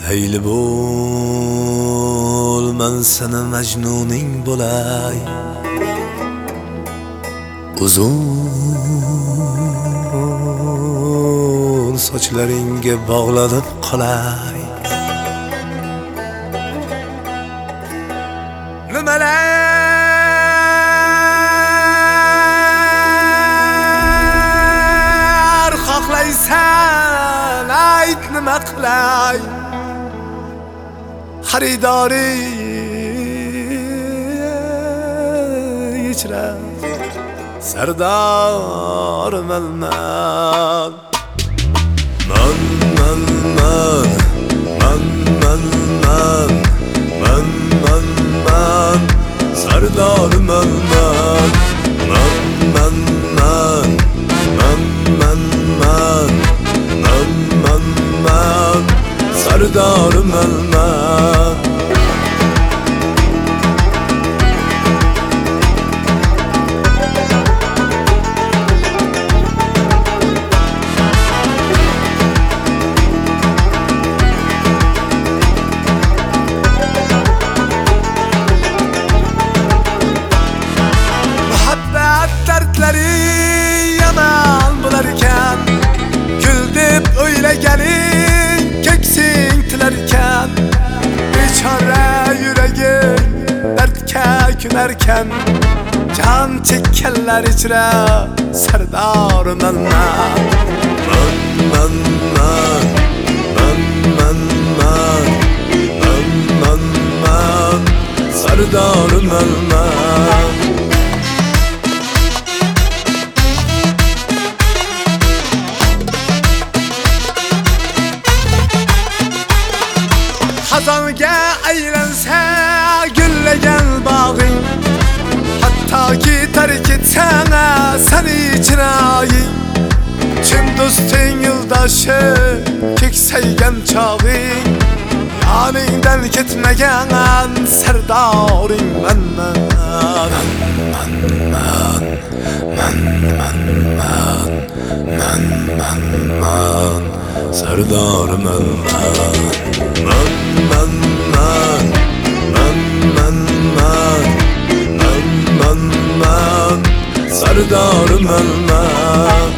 Leyli bol, men seni Mecnuning bo'lay. Uzun sochlaringga bog'lanib qolay. Nimalar xohlaysan, ayt nima qilay. Xaridori ichra sardor man sardor man sardor man yaman bularken, gül deb o'ylaganing keksing tilarkan, bechora yuraging dardga kunarkan, jon chekkanlar ichra sardor man sardor man Xazonga aylansa gullagan bog'ing, hattoki tark etsang seni chiroying, chin do'sting yo'ldoshi keksaygan chog'ing, yoningdan ketmagan sardoring man sardor man sardor man